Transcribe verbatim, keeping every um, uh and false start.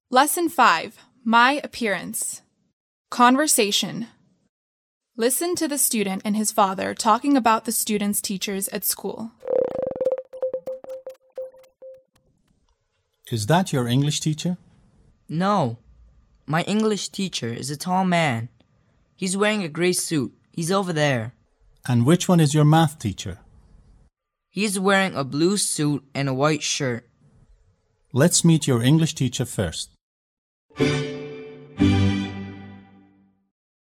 Lesson five. My appearance. Conversation. Listen to the student and his father talking about the student's teachers at school. Is that your English teacher? No. My English teacher is a tall man. He's wearing a grey suit. He's over there. And which one is your math teacher? He's wearing a blue suit and a white shirt. Let's meet your English teacher first.